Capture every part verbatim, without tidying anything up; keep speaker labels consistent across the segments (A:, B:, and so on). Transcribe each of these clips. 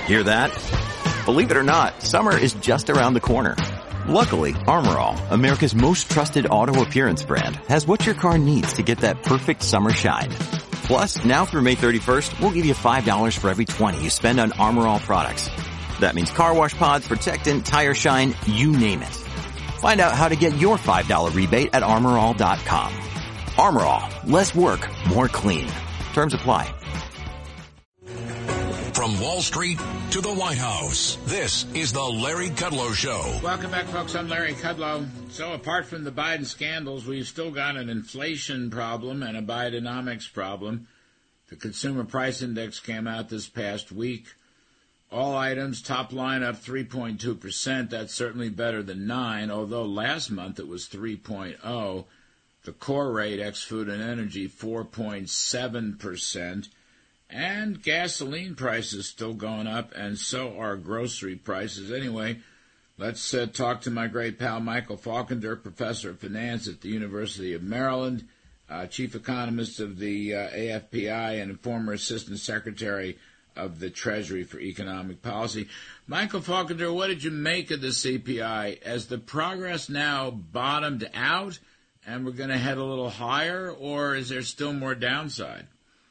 A: Hear that? Believe it or not, summer is just around the corner. Luckily, Armor All, America's most trusted auto appearance brand, has what your car needs to get that perfect summer shine. Plus, now through May thirty-first, we'll give you five dollars for every twenty you spend on Armor All products. That means car wash pods, protectant, tire shine, you name it. Find out how to get your five dollars rebate at armor all dot com. Armor All, less work, more clean. Terms apply.
B: From Wall Street to the White House, this is the Larry Kudlow Show.
C: Welcome back, folks. I'm Larry Kudlow. So apart from the Biden scandals, we've still got an inflation problem and a Bidenomics problem. The Consumer Price Index came out this past week. All items, top line up three point two percent. That's certainly better than nine, although last month it was three point oh. The core rate, ex-food and energy, four point seven percent. And gasoline prices still going up, and so are grocery prices. Anyway, let's uh, talk to my great pal Michael Faulkner, professor of finance at the University of Maryland, uh, chief economist of the uh, A F P I, and former assistant secretary of the Treasury for Economic Policy. Michael Faulkner, what did you make of the C P I? Has the progress now bottomed out, and we're going to head a little higher, or is there still more downside?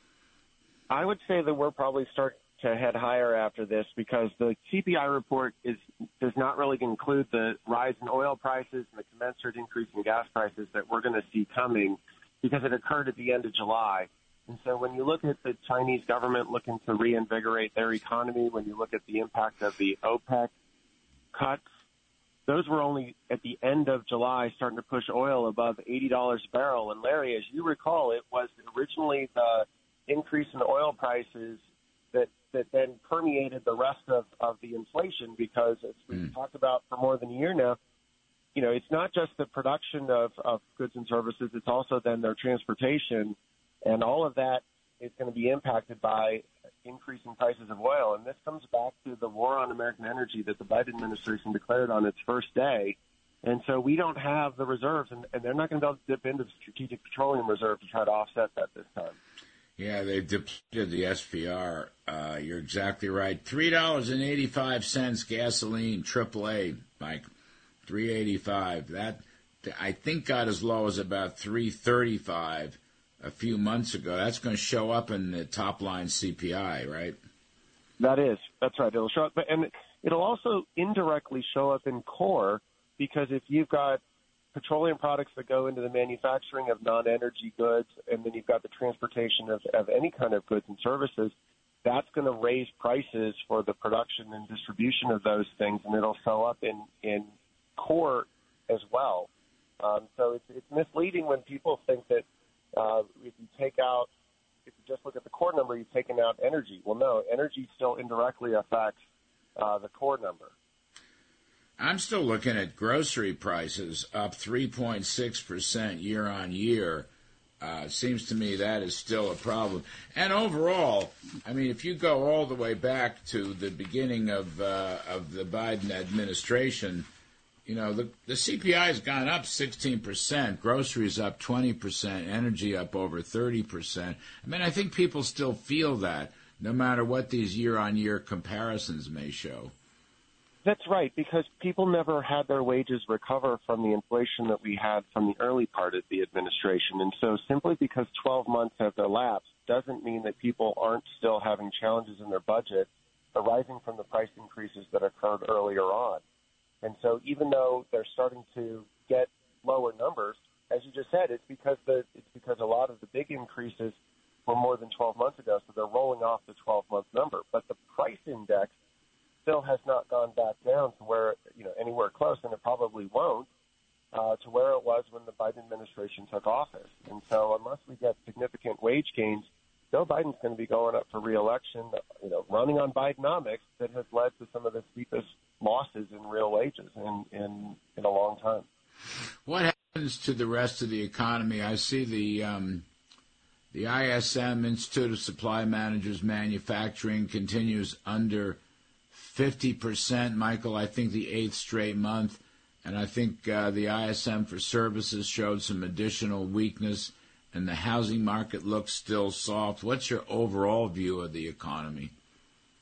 D: I would say that we're probably starting to head higher after this because the C P I report is does not really include the rise in oil prices and the commensurate increase in gas prices that we're going to see coming because it occurred at the end of July. And so when you look at the Chinese government looking to reinvigorate their economy, when you look at the impact of the OPEC cuts, those were only at the end of July starting to push oil above eighty dollars a barrel. And Larry, as you recall, it was originally the increase in oil prices that that then permeated the rest of, of the inflation because, as we've mm. talked about for more than a year now, you know, it's not just the production of, of goods and services, it's also then their transportation, and all of that is going to be impacted by increasing prices of oil. And this comes back to the war on American energy that the Biden administration declared on its first day. And so we don't have the reserves, and, and they're not going to be able to dip into the Strategic Petroleum Reserve to try to offset that this time.
C: Yeah, they've depleted the S P R. Uh, you're exactly right. three dollars and eighty-five cents gasoline, triple A, Mike, three eighty-five. That, I think, got as low as about three thirty-five a few months ago. That's going to show up in the top-line C P I, right?
D: That is. That's right. It'll show up. And it'll also indirectly show up in core because if you've got petroleum products that go into the manufacturing of non-energy goods, and then you've got the transportation of, of any kind of goods and services, that's going to raise prices for the production and distribution of those things, and it'll show up in, in core as well. Um, so it's, it's misleading when people think that uh, if you take out, if you just look at the core number, you've taken out energy. Well, no, energy still indirectly affects uh, the core number.
C: I'm still looking at grocery prices up three point six percent year on year. Uh, seems to me that is still a problem. And overall, I mean, if you go all the way back to the beginning of uh, of the Biden administration, you know, the, the C P I has gone up sixteen percent, groceries up twenty percent, energy up over thirty percent. I mean, I think people still feel that, no matter what these year-on-year comparisons may show.
D: That's right, because people never had their wages recover from the inflation that we had from the early part of the administration. And so simply because twelve months have elapsed doesn't mean that people aren't still having challenges in their budget arising from the price increases that occurred earlier on. And so even though they're starting to get lower numbers, as you just said, it's because the it's because a lot of the big increases were more than twelve months ago, so they're rolling off the twelve-month number. But the price index still has not gone back down to where, you know, anywhere close, and it probably won't, uh, to where it was when the Biden administration took office. And so unless we get significant wage gains, Joe Biden's going to be going up for re-election, you know, running on Bidenomics that has led to some of the steepest losses in real wages in, in, in a long time.
C: What happens to the rest of the economy? I see the um, the I S M, Institute of Supply Managers Manufacturing, continues under fifty percent, Michael, I think the eighth straight month. And I think uh, the I S M for services showed some additional weakness, and the housing market looks still soft. What's your overall view of the economy?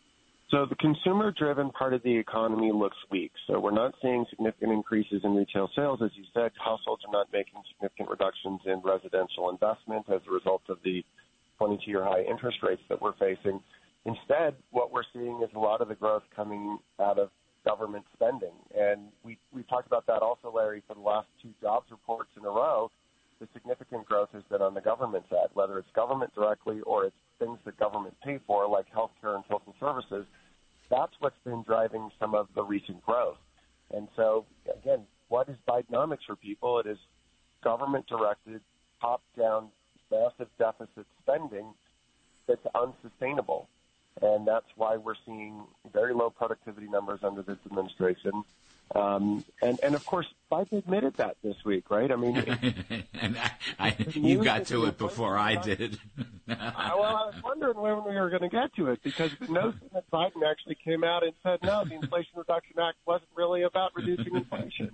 D: So the consumer-driven part of the economy looks weak. So we're not seeing significant increases in retail sales. As you said, households are not making significant reductions in residential investment as a result of the twenty-two-year high interest rates that we're facing. Instead, what we're seeing is a lot of the growth coming out of government spending. And we, we've talked about that also, Larry, for the last two jobs reports in a row. The significant growth has been on the government side, whether it's government directly or it's things that government pay for, like healthcare and social services. That's what's been driving some of the recent growth. And so, again, what is Bidenomics for people? It is government-directed, top-down, massive deficit spending that's unsustainable. And that's why we're seeing very low productivity numbers under this administration. Um, and, and, of course, Biden admitted that this week, right? I mean, it,
C: and I, I, you got to it before I did.
D: I, well, I was wondering when we were going to get to it, because the notion that Biden actually came out and said, no, the Inflation Reduction Act wasn't really about reducing inflation.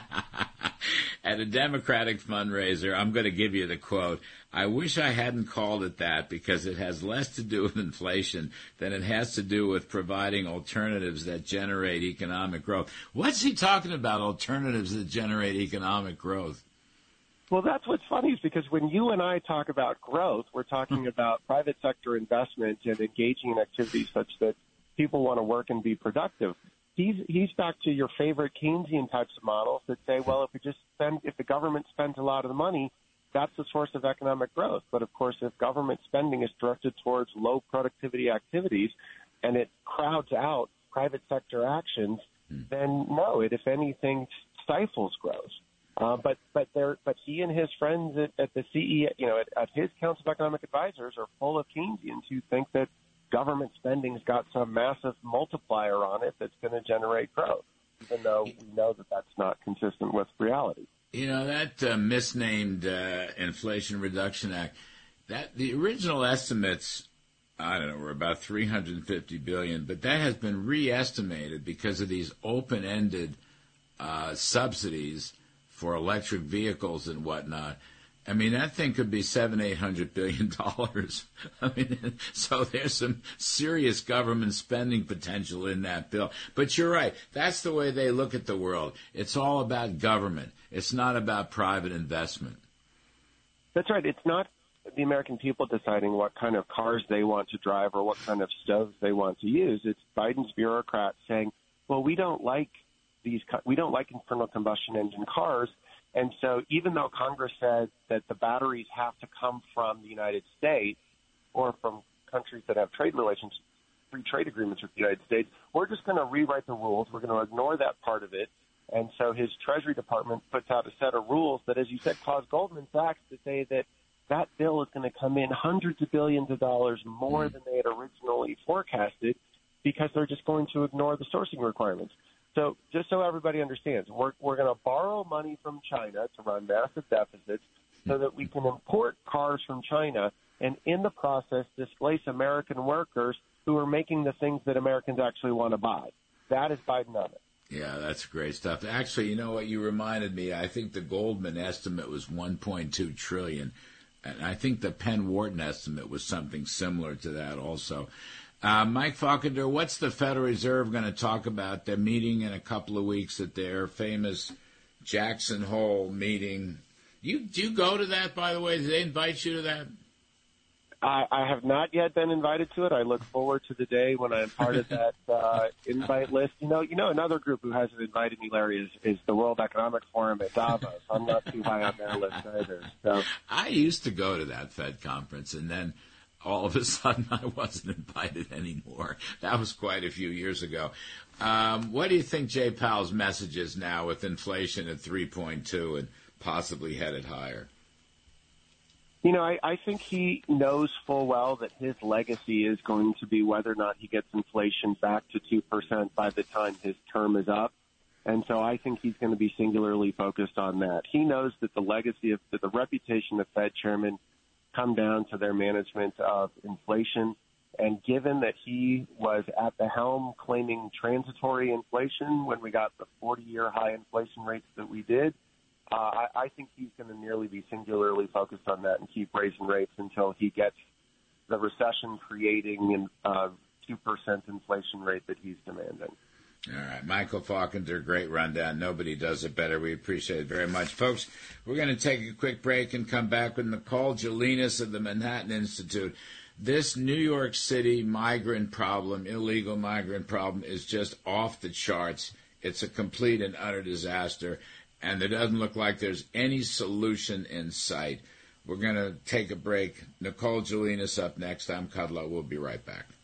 C: At a Democratic fundraiser, I'm going to give you the quote. I wish I hadn't called it that, because it has less to do with inflation than it has to do with providing alternatives that generate economic growth. What's he talking about, alternatives that generate economic growth?
D: Well, that's what's funny, is because when you and I talk about growth, we're talking about private sector investment and engaging in activities such that people want to work and be productive. He's he's back to your favorite Keynesian types of models that say, well, if we just spend, if the government spends a lot of the money, that's the source of economic growth. But of course, if government spending is directed towards low productivity activities and it crowds out private sector actions, then no, it, if anything, stifles growth. Uh, but but there, but he and his friends at, at the C E O, you know, at, at his Council of Economic Advisors are full of Keynesians who think that government spending's got some massive multiplier on it that's going to generate growth, even though we know that that's not consistent with reality.
C: You know, that uh, misnamed uh, Inflation Reduction Act, that the original estimates, I don't know, were about three hundred fifty billion dollars, but that has been re-estimated because of these open-ended uh, subsidies for electric vehicles and whatnot. I mean, that thing could be seven, eight hundred billion dollars. I mean, so there's some serious government spending potential in that bill. But you're right. That's the way they look at the world. It's all about government. It's not about private investment.
D: That's right. It's not the American people deciding what kind of cars they want to drive or what kind of stoves they want to use. It's Biden's bureaucrats saying, well, we don't like these, we don't like internal combustion engine cars. And so even though Congress said that the batteries have to come from the United States or from countries that have trade relations, free trade agreements with the United States, we're just going to rewrite the rules. We're going to ignore that part of it. And so his Treasury Department puts out a set of rules that, as you said, cause Goldman Sachs to say that that bill is going to come in hundreds of billions of dollars more than they had originally forecasted, because they're just going to ignore the sourcing requirements. So just so everybody understands, we're, we're going to borrow money from China to run massive deficits so that we can import cars from China and in the process displace American workers who are making the things that Americans actually want to buy. That is Bidenomics.
C: Yeah, that's great stuff. Actually, you know what? You reminded me. I think the Goldman estimate was one point two trillion dollars, and I think the Penn Wharton estimate was something similar to that also. Uh, Mike Falkender, what's the Federal Reserve going to talk about? They're meeting in a couple of weeks at their famous Jackson Hole meeting. You, do you go to that, by the way? Did they invite you to that?
D: I, I have not yet been invited to it. I look forward to the day when I'm part of that uh, invite list. You know, you know, another group who hasn't invited me, Larry, is, is the World Economic Forum at Davos. I'm not too high on their list either. So
C: I used to go to that Fed conference, and then all of a sudden I wasn't invited anymore. That was quite a few years ago. Um, what do you think Jay Powell's message is now with inflation at three point two and possibly headed higher?
D: You know, I, I think he knows full well that his legacy is going to be whether or not he gets inflation back to two percent by the time his term is up. And so I think he's going to be singularly focused on that. He knows that the legacy of that the reputation of Fed chairman come down to their management of inflation. And given that he was at the helm claiming transitory inflation when we got the forty-year high inflation rates that we did, uh, I, I think he's going to merely be singularly focused on that and keep raising rates until he gets the recession-creating uh, two percent inflation rate that he's demanding.
C: All right, Michael Faulkner, great rundown. Nobody does it better. We appreciate it very much. Folks, we're going to take a quick break and come back with Nicole Gelinas of the Manhattan Institute. This New York City migrant problem, illegal migrant problem, is just off the charts. It's a complete and utter disaster, and it doesn't look like there's any solution in sight. We're going to take a break. Nicole Gelinas up next. I'm Kudlow. We'll be right back.